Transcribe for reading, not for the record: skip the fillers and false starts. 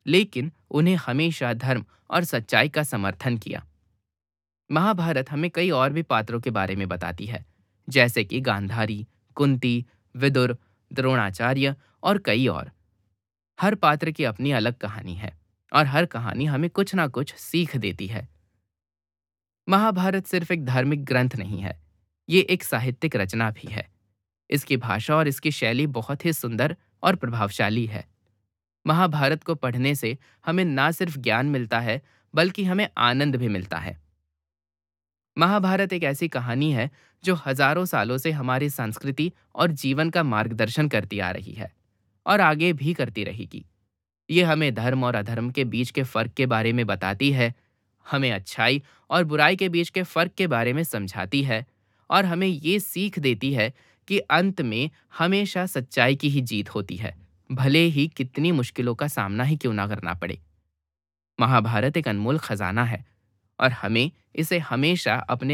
लेकिन उन्हें हमेशा धर्म और सच्चाई का समर्थन किया। महाभारत हमें कई और भी पात्रों के बारे में बताती है, जैसे कि गांधारी, कुंती, विदुर, द्रोणाचार्य और कई और। हर पात्र की अपनी अलग कहानी है और हर कहानी हमें कुछ ना कुछ सीख देती है। महाभारत सिर्फ एक धार्मिक ग्रंथ नहीं है, ये एक साहित्यिक रचना भी है। इसकी भाषा और इसकी शैली बहुत ही सुंदर और प्रभावशाली है। महाभारत को पढ़ने से हमें ना सिर्फ ज्ञान मिलता है, बल्कि हमें आनंद भी मिलता है। महाभारत एक ऐसी कहानी है जो हजारों सालों से हमारी संस्कृति और जीवन का मार्गदर्शन करती आ रही है और आगे भी करती रहेगी। ये हमें धर्म और अधर्म के बीच के फर्क के बारे में बताती है, हमें अच्छाई और बुराई के बीच के फर्क के बारे में समझाती है और हमें ये सीख देती है कि अंत में हमेशा सच्चाई की ही जीत होती है, भले ही कितनी मुश्किलों का सामना ही क्यों ना करना पड़े। महाभारत एक अनमोल खजाना है और हमें इसे हमेशा अपने